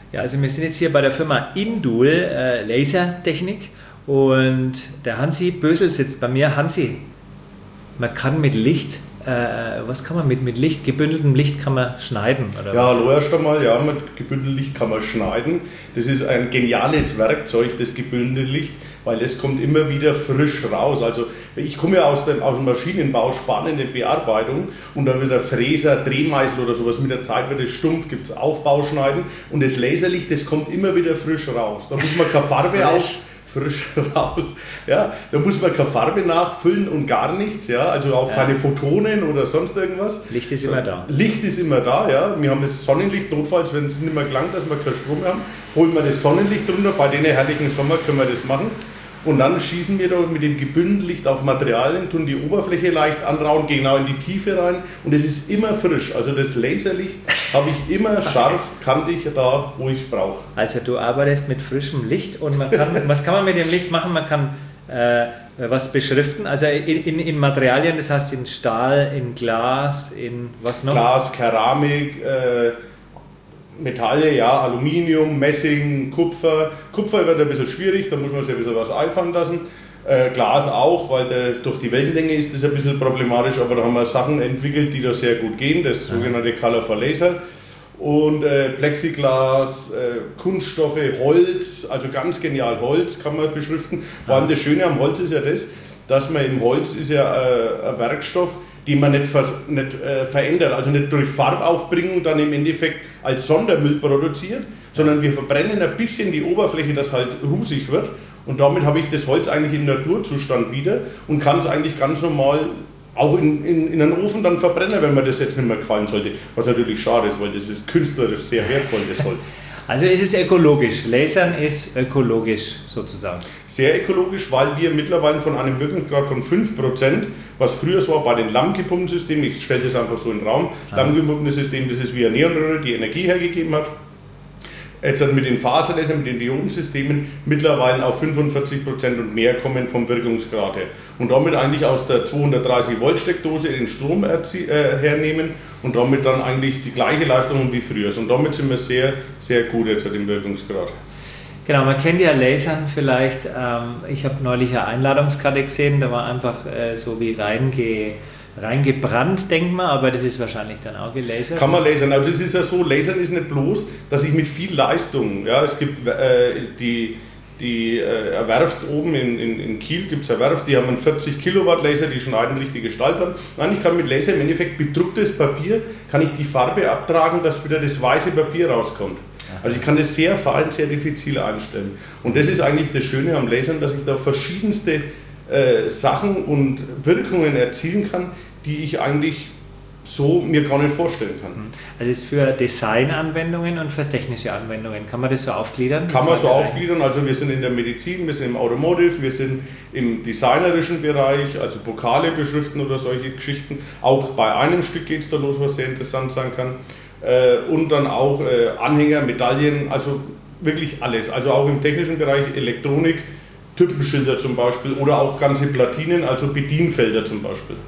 Ja, also wir sind jetzt hier bei der Firma Indul Lasertechnik und der Hansi Bösel sitzt bei mir. Hansi, man kann mit Licht, was kann man mit Licht, gebündeltem Licht kann man schneiden? Oder ja, hallo erst einmal, ja, mit gebündeltem Licht kann man schneiden. Das ist ein geniales Werkzeug, das gebündelte Licht, weil es kommt immer wieder frisch raus. Also ich komme ja aus dem Maschinenbau, spannende Bearbeitung und da wird der Fräser, Drehmeißel oder sowas, mit der Zeit wird es stumpf, gibt es Aufbauschneiden und das Laserlicht, das kommt immer wieder frisch raus. Da muss man keine Farbe frisch raus. Ja, da muss man keine Farbe nachfüllen und gar nichts, ja, also auch keine Photonen oder sonst irgendwas. Licht ist immer da. Licht ist immer da, ja. Wir haben das Sonnenlicht, notfalls, wenn es nicht mehr gelangt, dass wir keinen Strom haben, holen wir das Sonnenlicht runter. Bei den herrlichen Sommer können wir das machen. Und dann schießen wir da mit dem gebündelten Licht auf Materialien, tun die Oberfläche leicht anrauen, gehen genau in die Tiefe rein und es ist immer frisch. Also das Laserlicht habe ich immer scharf, kantig da, wo ich es brauche. Also du arbeitest mit frischem Licht und was kann man mit dem Licht machen? Man kann was beschriften, also in Materialien, das heißt in Stahl, in Glas, in was noch? Glas, Keramik, Metalle, ja, Aluminium, Messing, Kupfer. Kupfer wird ein bisschen schwierig, da muss man sich ein bisschen was einfallen lassen. Glas auch, weil durch die Wellenlänge ist das ein bisschen problematisch, aber da haben wir Sachen entwickelt, die da sehr gut gehen, das sogenannte Color for Laser. Und Plexiglas, Kunststoffe, Holz, also ganz genial Holz kann man beschriften. Vor allem das Schöne am Holz ist ja das, dass man im Holz ist ja ein Werkstoff, den man nicht verändert, also nicht durch Farbaufbringung dann im Endeffekt als Sondermüll produziert, sondern wir verbrennen ein bisschen die Oberfläche, dass halt rusig wird und damit habe ich das Holz eigentlich im Naturzustand wieder und kann es eigentlich ganz normal auch in einen Ofen dann verbrennen, wenn mir das jetzt nicht mehr gefallen sollte, was natürlich schade ist, weil das ist künstlerisch sehr wertvoll, das Holz. Also ist es ökologisch. Lasern ist ökologisch sozusagen. Sehr ökologisch, weil wir mittlerweile von einem Wirkungsgrad von 5%, was früher war bei den lammgepumpten Systemen, ich stelle das einfach so in den Raum, lammgepumptes System, das ist wie eine Neonröhre, die Energie hergegeben hat. Jetzt mit den Faserlasern, mit den Diodensystemen mittlerweile auf 45% und mehr kommen vom Wirkungsgrad her. Und damit eigentlich aus der 230 Volt Steckdose den Strom hernehmen und damit dann eigentlich die gleiche Leistung wie früher. Und damit sind wir sehr, sehr gut jetzt im Wirkungsgrad. Genau, man kennt ja Lasern vielleicht. Ich habe neulich eine Einladungskarte gesehen, da war einfach so wie reingebrannt, denkt man, aber das ist wahrscheinlich dann auch gelasert. Kann man lasern. Also es ist ja so, lasern ist nicht bloß, dass ich mit viel Leistung, ja, es gibt die Werft oben in Kiel, gibt es eine Werft, die haben einen 40 Kilowatt Laser, die schneiden richtige Stahlplatten. Nein, ich kann mit Laser im Endeffekt bedrucktes Papier, kann ich die Farbe abtragen, dass wieder das weiße Papier rauskommt. Also ich kann das sehr fein, sehr diffizil einstellen. Und das ist eigentlich das Schöne am Lasern, dass ich da verschiedenste Sachen und Wirkungen erzielen kann, die ich eigentlich so mir gar nicht vorstellen kann. Also das ist für Designanwendungen und für technische Anwendungen. Kann man das so aufgliedern? Kann man so aufgliedern. Also wir sind in der Medizin, wir sind im Automotive, wir sind im designerischen Bereich, also Pokale beschriften oder solche Geschichten. Auch bei einem Stück geht es da los, was sehr interessant sein kann. Und dann auch Anhänger, Medaillen, also wirklich alles. Also auch im technischen Bereich Elektronik, Typenschilder zum Beispiel oder auch ganze Platinen, also Bedienfelder zum Beispiel.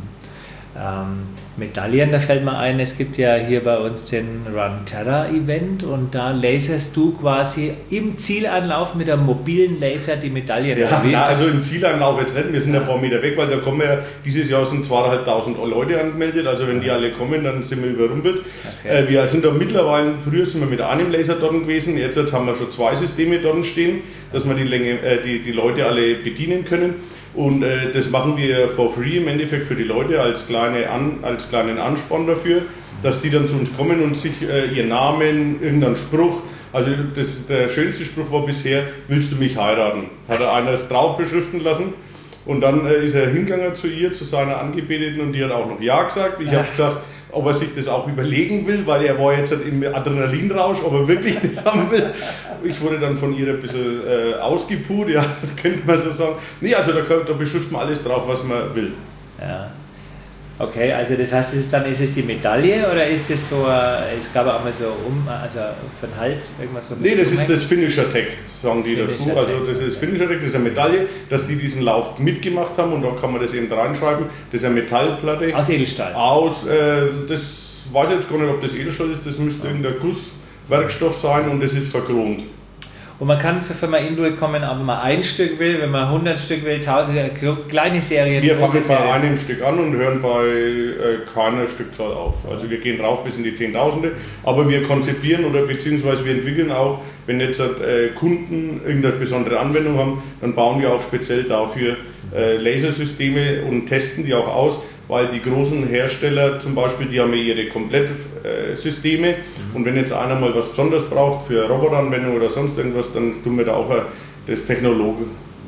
Medaillen, da fällt mir ein, es gibt ja hier bei uns den Run-Terra-Event und da laserst du quasi im Zielanlauf mit einem mobilen Laser die Medaillen. Ja, also im Zielanlauf jetzt nicht, wir sind ein paar Meter weg, weil da kommen ja, dieses Jahr sind 2.500 Leute angemeldet, also wenn die alle kommen, dann sind wir überrumpelt. Okay. Wir sind da mittlerweile, früher sind wir mit einem Laser dort gewesen, jetzt haben wir schon 2 Systeme dort stehen, dass wir die Leute alle bedienen können. Und das machen wir for free im Endeffekt für die Leute als kleinen Ansporn dafür, dass die dann zu uns kommen und sich ihren Namen, irgendeinen Spruch, also der schönste Spruch war bisher, willst du mich heiraten? Hat einer das drauf beschriften lassen und dann ist er hingegangen zu ihr, zu seiner Angebeteten und die hat auch noch Ja gesagt. Ich habe gesagt, ob er sich das auch überlegen will, weil er war jetzt im Adrenalinrausch, ob er wirklich das haben will. Ich wurde dann von ihr ein bisschen ausgeput, ja, könnte man so sagen. Nee, also da beschriftet man alles drauf, was man will. Ja. Okay, also das heißt, ist es die Medaille oder ist es so, es gab auch mal so also für den Hals irgendwas? Nee, das ist das Finisher Tag, sagen die dazu. Also das ist Finisher Tag, das ist eine Medaille, dass die diesen Lauf mitgemacht haben und da kann man das eben reinschreiben. Das ist eine Metallplatte. Aus Edelstahl? Das weiß ich jetzt gar nicht, ob das Edelstahl ist, das müsste irgendein Guss Werkstoff sein und das ist verchromt. Und man kann zur Firma Indul kommen, ob man ein Stück will, wenn man 100 Stück will, kleine Serien. Wir fangen bei einem Stück an und hören bei keiner Stückzahl auf. Also wir gehen rauf bis in die Zehntausende, aber wir konzipieren oder beziehungsweise wir entwickeln auch, wenn jetzt Kunden irgendeine besondere Anwendung haben, dann bauen wir auch speziell dafür Lasersysteme und testen die auch aus, weil die großen Hersteller zum Beispiel, die haben ja ihre Komplettsysteme und wenn jetzt einer mal was Besonderes braucht für Roboteranwendung oder sonst irgendwas, dann tun wir da auch das Technologie,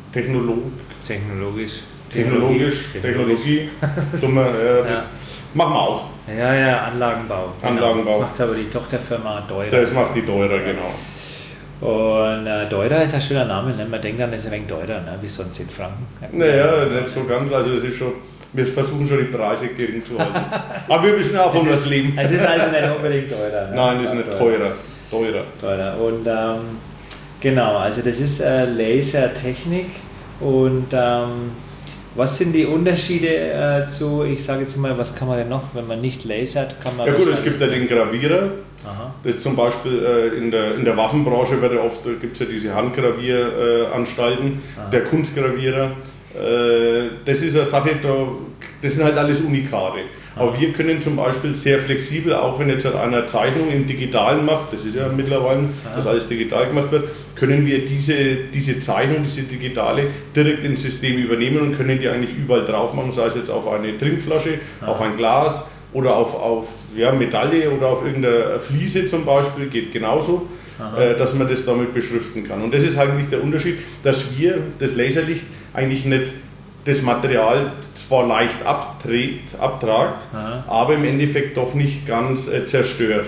das machen wir auch. Ja, Anlagenbau. Anlagenbau. Das macht aber die Tochterfirma Deurer. Das macht die Deurer, genau. Und Deurer ist ein schöner Name, ne? Man denkt dann, das ist ein wenig teurer, ne? Wie sonst in Franken. Naja, nicht so ganz, also es ist schon, wir versuchen schon die Preise gering zu halten. Aber wir müssen auch von was leben. Es ist also nicht unbedingt teurer. Ne? Nein, es ist nicht teurer. Und genau, also das ist Lasertechnik und was sind die Unterschiede zu, ich sage jetzt mal, was kann man denn noch, wenn man nicht lasert, kann man... Ja gut, es gibt ja den Gravierer. Aha. Das zum Beispiel in der Waffenbranche wird ja oft, gibt es ja diese Handgravieranstalten, der Kunstgravierer. Das ist eine Sache, das sind halt alles Unikate. Aber wir können zum Beispiel sehr flexibel, auch wenn jetzt einer Zeichnung im Digitalen macht, das ist ja mittlerweile, dass alles digital gemacht wird, können wir diese Zeichnung, diese digitale, direkt ins System übernehmen und können die eigentlich überall drauf machen, sei es jetzt auf eine Trinkflasche, auf ein Glas oder auf Metalle oder auf irgendeine Fliese zum Beispiel, geht genauso. Dass man das damit beschriften kann. Und das ist eigentlich der Unterschied, dass wir das Laserlicht eigentlich nicht das Material zwar leicht abtragt, aber im Endeffekt doch nicht ganz zerstört.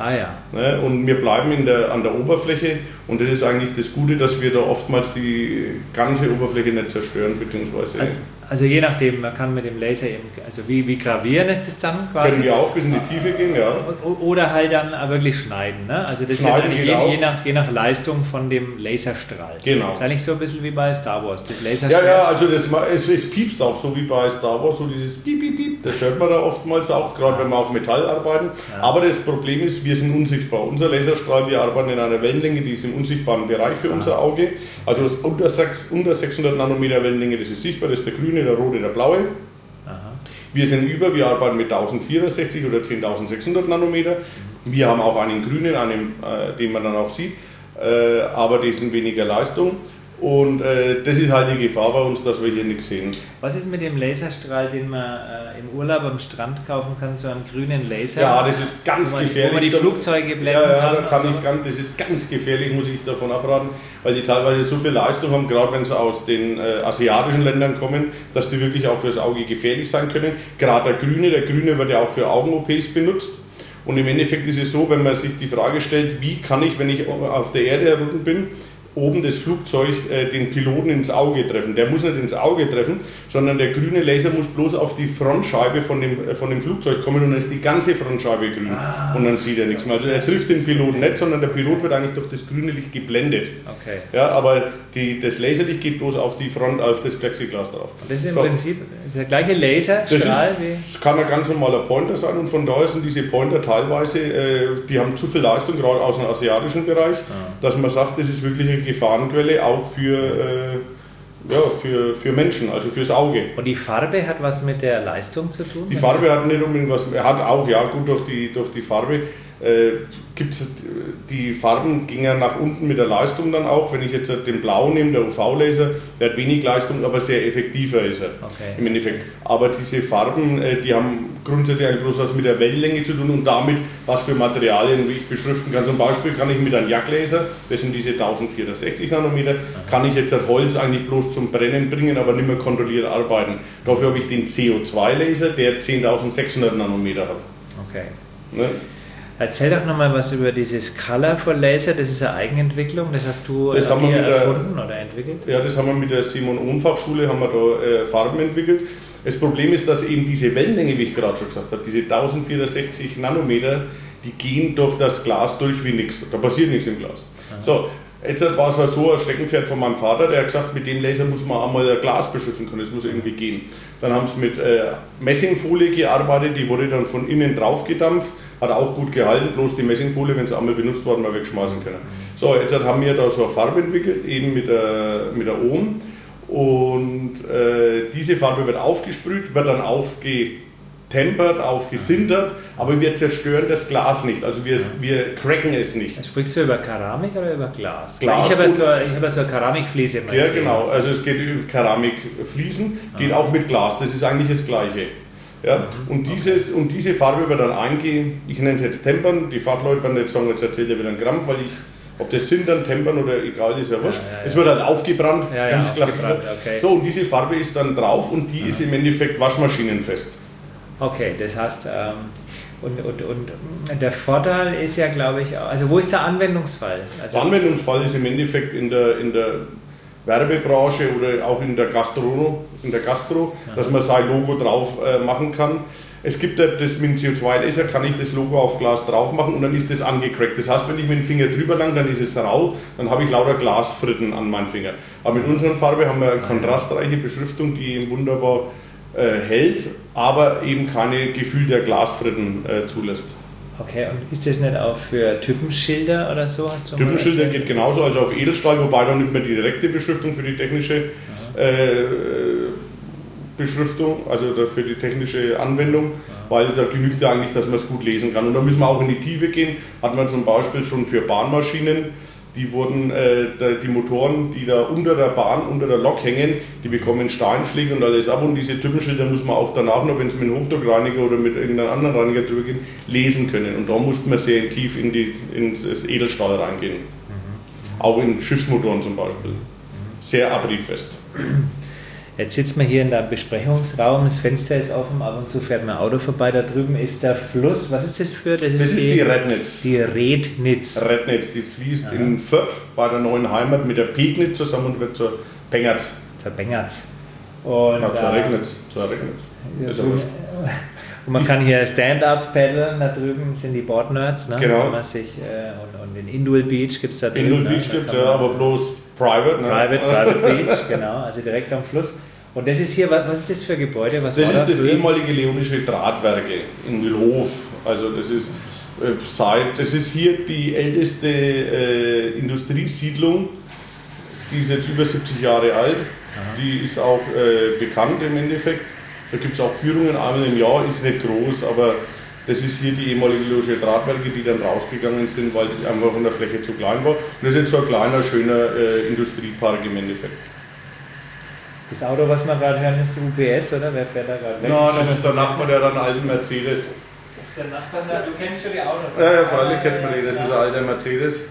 Und wir bleiben an der Oberfläche und das ist eigentlich das Gute, dass wir da oftmals die ganze Oberfläche nicht zerstören, beziehungsweise... Also je nachdem, man kann mit dem Laser eben, also wie gravieren ist das dann quasi? Können wir auch bis in die Tiefe gehen, ja. Oder halt dann wirklich schneiden, ne? Also das schneiden ist je nach Leistung von dem Laserstrahl. Genau. Das ist eigentlich so ein bisschen wie bei Star Wars, das Laserstrahl. Ja, also es piepst auch so wie bei Star Wars, so dieses Piep, Piep, Piep, das hört man da oftmals auch, gerade wenn wir auf Metall arbeiten. Ja. Aber das Problem ist, wir sind unsichtbar. Unser Laserstrahl, wir arbeiten in einer Wellenlänge, die ist im unsichtbaren Bereich für unser Auge. Also das unter 600 Nanometer Wellenlänge, das ist sichtbar, das ist der grüne, der rote, der blaue. Wir sind wir arbeiten mit 1064 oder 10.600 Nanometer. Wir haben auch einen grünen, den man dann auch sieht, aber die sind weniger Leistung. Und das ist halt die Gefahr bei uns, dass wir hier nichts sehen. Was ist mit dem Laserstrahl, den man im Urlaub am Strand kaufen kann, so einen grünen Laser? Ja, das ist ganz gefährlich. Wo man die Flugzeuge blenden kann. Das ist ganz gefährlich, muss ich davon abraten, weil die teilweise so viel Leistung haben, gerade wenn sie aus den asiatischen Ländern kommen, dass die wirklich auch fürs Auge gefährlich sein können. Gerade der Grüne wird ja auch für Augen-OPs benutzt. Und im Endeffekt ist es so, wenn man sich die Frage stellt, wie kann ich, wenn ich auf der Erde herunter bin, oben das Flugzeug den Piloten ins Auge treffen. Der muss nicht ins Auge treffen, sondern der grüne Laser muss bloß auf die Frontscheibe von dem Flugzeug kommen und dann ist die ganze Frontscheibe grün. Und dann sieht er nichts mehr. Also er trifft den Piloten nicht, sondern der Pilot wird eigentlich durch das grüne Licht geblendet. Okay. Ja, aber das Laserlicht geht bloß auf die Front, auf das Plexiglas drauf. Und das ist im Prinzip der gleiche Laserstrahl? Das kann ein ganz normaler Pointer sein und von daher sind diese Pointer teilweise, die haben zu viel Leistung, gerade aus dem asiatischen Bereich, dass man sagt, das ist wirklich eine Gefahrenquelle auch für Menschen, also fürs Auge. Und die Farbe hat was mit der Leistung zu tun? Die Farbe hat nicht unbedingt was, hat auch, ja gut, durch die Farbe die Farben gingen ja nach unten mit der Leistung dann auch. Wenn ich jetzt den Blau nehme, der UV-Laser, der hat wenig Leistung, aber sehr effektiver ist er im Endeffekt. Aber diese Farben, die haben grundsätzlich eigentlich bloß was mit der Wellenlänge zu tun und damit, was für Materialien wie ich beschriften kann. Zum Beispiel kann ich mit einem Jagdlaser, das sind diese 1460 Nanometer, kann ich jetzt das Holz eigentlich bloß zum Brennen bringen, aber nicht mehr kontrolliert arbeiten. Dafür habe ich den CO2-Laser, der 10.600 Nanometer hat. Okay. Ne? Erzähl doch nochmal was über dieses Colorful Laser, das ist eine Eigenentwicklung, das hast du erfunden oder entwickelt? Ja, das haben wir mit der Simon-Ohm-Fachschule Farben entwickelt. Das Problem ist, dass eben diese Wellenlänge, wie ich gerade schon gesagt habe, diese 1460 Nanometer, die gehen durch das Glas durch wie nichts, da passiert nichts im Glas. So, jetzt war es so ein Steckenpferd von meinem Vater, der hat gesagt, mit dem Laser muss man einmal ein Glas beschriften können, das muss irgendwie gehen. Dann haben sie mit Messingfolie gearbeitet, die wurde dann von innen drauf gedampft, hat auch gut gehalten, bloß die Messingfolie, wenn es einmal benutzt worden, mal wegschmeißen können. So, jetzt haben wir da so eine Farbe entwickelt, eben mit der Ohm. Und diese Farbe wird aufgesprüht, wird dann aufgetempert, aufgesintert, aber wir zerstören das Glas nicht, also wir cracken es nicht. Sprichst du über Keramik oder über Glas? Glas. Ich habe so eine Keramikfliese. Ja, genau, also es geht über Keramikfliesen, geht auch mit Glas, das ist eigentlich das Gleiche. Ja, und diese Farbe wird dann ich nenne es jetzt Tempern, die Fachleute werden jetzt sagen, jetzt erzählt er wieder einen Krampf, weil ob das Sintern, Tempern oder egal, ist ja wurscht. Es wird halt aufgebrannt, ganz klar. Okay. So, und diese Farbe ist dann drauf und die ist im Endeffekt waschmaschinenfest. Okay, das heißt, und der Vorteil ist ja, glaube ich, also wo ist der Anwendungsfall? Also der Anwendungsfall ist im Endeffekt in der Werbebranche oder auch in der Gastro, dass man sein Logo drauf machen kann. Es gibt das mit dem CO2-Laser, kann ich das Logo auf Glas drauf machen und dann ist das angecrackt. Das heißt, wenn ich mit dem Finger drüber lang, dann ist es rau, dann habe ich lauter Glasfritten an meinem Finger. Aber mit unserer Farbe haben wir eine kontrastreiche Beschriftung, die eben wunderbar hält, aber eben keine Gefühl der Glasfritten zulässt. Okay, und ist das nicht auch für Typenschilder oder so? Typenschilder geht genauso, also auf Edelstahl, wobei dann nicht mehr die direkte Beschriftung für die technische Beschriftung, also für die technische Anwendung, weil da genügt ja eigentlich, dass man es gut lesen kann. Und da müssen wir auch in die Tiefe gehen. Hat man zum Beispiel schon für Bahnmaschinen, die Motoren, die da unter der Bahn, unter der Lok hängen, die bekommen Steinschläge und alles ab. Und diese Typenschilder muss man auch danach noch, wenn es mit einem Hochdruckreiniger oder mit irgendeinem anderen Reiniger drüber geht, lesen können. Und da musste man sehr tief ins Edelstahl reingehen. Auch in Schiffsmotoren zum Beispiel. Sehr abriebfest. Jetzt sitzen wir hier in der Besprechungsraum, das Fenster ist offen, ab und zu fährt mein Auto vorbei, da drüben ist der Fluss. Was ist das für? Das ist die Rednitz. Die Rednitz. Rednitz, die fließt in Fürth bei der neuen Heimat mit der Pegnitz zusammen und wird zur Pengertz. Zur Pengertz. Und zur Regnitz. Ja, und man kann hier Stand-Up paddeln, da drüben sind die Board-Nerds. Ne? Genau. Man sich, und in Indul Beach gibt es da drüben. Indul Beach gibt es ja, aber bloß Private. Ne? Private Beach, genau, also direkt am Fluss. Und das ist hier, was ist das für ein Gebäude? Das ist das ehemalige Leonische Drahtwerke in Mühlhof. Also das ist hier die älteste Industriesiedlung, die ist jetzt über 70 Jahre alt. Aha. Die ist auch bekannt im Endeffekt. Da gibt es auch Führungen einmal im Jahr, ist nicht groß, aber das ist hier die ehemalige Leonische Drahtwerke, die dann rausgegangen sind, weil die einfach von der Fläche zu klein war. Und das ist jetzt so ein kleiner, schöner Industriepark im Endeffekt. Das Auto, was wir gerade hören, ist UPS, oder? Wer fährt da gerade weg? Nein, das ist der Nachbar, der hat einen alten Mercedes. Das ist der Nachbar, du kennst schon die Autos. Ja, freilich kennt man die, das ist ein alter Mercedes.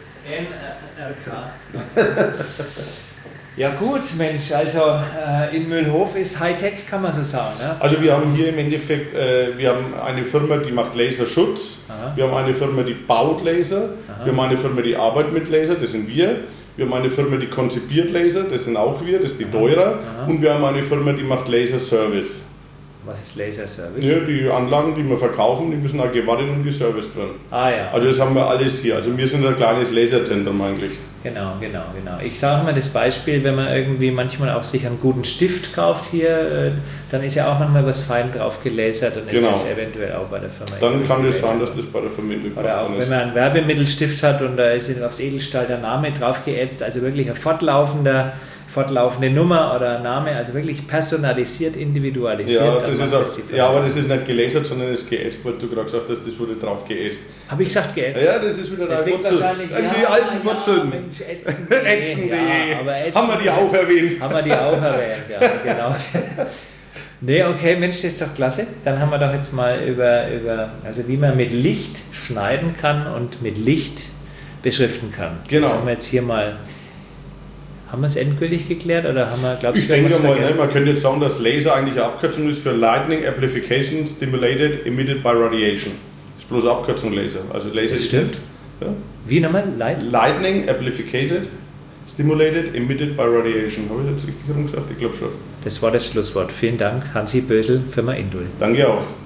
NRK. Ja gut, Mensch, also in Mühlhof ist Hightech, kann man so sagen. Ne? Also wir haben hier im Endeffekt, wir haben eine Firma, die macht Laserschutz, wir haben eine Firma, die baut Laser, wir haben eine Firma, die arbeitet mit Laser, das sind wir haben eine Firma, die konzipiert Laser, das sind auch wir, das ist die Deura, und wir haben eine Firma, die macht Laserservice. Was ist Laserservice? Ja, die Anlagen, die wir verkaufen, die müssen auch gewartet und geserviced werden. Ja. Also das haben wir alles hier. Also wir sind ein kleines Laserzentrum eigentlich. Genau. Ich sage mal das Beispiel, wenn man irgendwie manchmal auch sich einen guten Stift kauft hier, dann ist ja auch manchmal was fein drauf gelasert, dann ist das eventuell auch bei der Firma. Dann kann es sein, dass das bei der Firma ist. Oder auch wenn man einen Werbemittelstift hat und da ist aufs Edelstahl der Name drauf geätzt, also wirklich ein fortlaufende Nummer oder Name, also wirklich personalisiert, individualisiert. Ja, aber das ist nicht gelasert, sondern es ist geätzt, weil du gerade gesagt hast, das wurde drauf geätzt. Habe ich gesagt geätzt? Ja, das ist wieder deine Wurzel. Die alten Wurzeln. Mensch, ätzen.de. Haben wir die auch erwähnt? Haben wir die auch erwähnt, ja, genau. Nee, okay, Mensch, das ist doch klasse. Dann haben wir doch jetzt mal über also wie man mit Licht schneiden kann und mit Licht beschriften kann. Genau. Das haben wir jetzt hier mal. Haben wir es endgültig geklärt oder haben wir, glaubst du, ich denke mal, man könnte jetzt sagen, dass Laser eigentlich eine Abkürzung ist für Lightning Amplification Stimulated Emitted by Radiation. Das ist bloß eine Abkürzung Laser. Also Laser das stimmt. Ja. Wie nochmal? Lightning Amplified Stimulated Emitted by Radiation. Habe ich jetzt richtig rumgesagt? Ich glaube schon. Das war das Schlusswort. Vielen Dank, Hansi Bösel, Firma Indul. Danke auch.